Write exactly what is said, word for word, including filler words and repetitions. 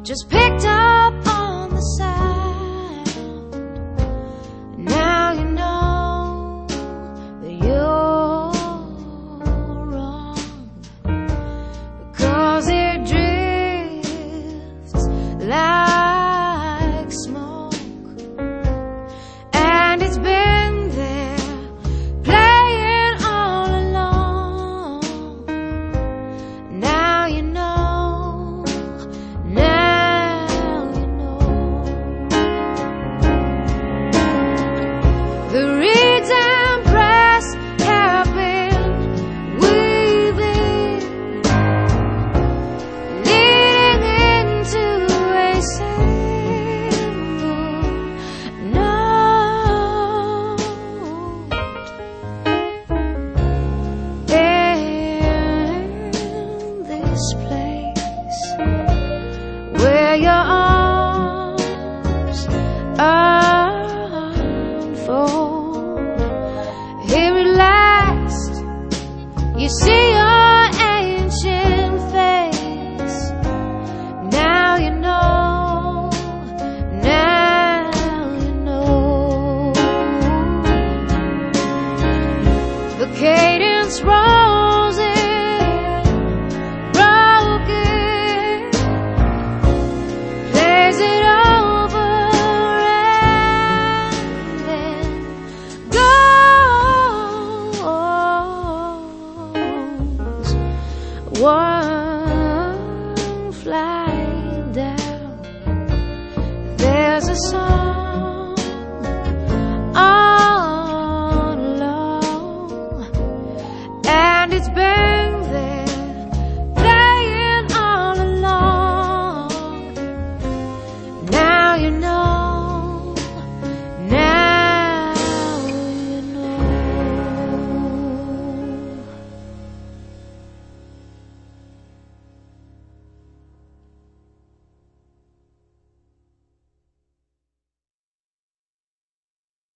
just picked up on the sound. Now you know that you're wrong, because it drifts like smoke, and it's been there playing all along. Now you know. The reeds and brass have been weaving, leading into a single note. In this place where your arms unfold, here at last you see your ancient face. Now you know, now you know. The cadence rolls in, broken, plays it over and then goes. One fly